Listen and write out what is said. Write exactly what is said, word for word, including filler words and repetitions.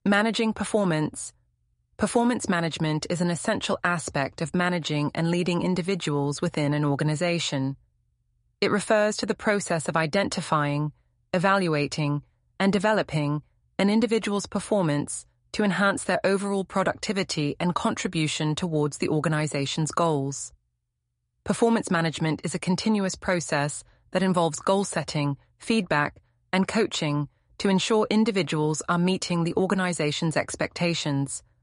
Managing performance. Performance management is an essential aspect of managing and leading individuals within an organization. It refers to the process of identifying, evaluating, and developing an individual's performance to enhance their overall productivity and contribution towards the organization's goals. Performance management is a continuous process that involves goal setting, feedback, and coaching to ensure individuals are meeting the organization's expectations.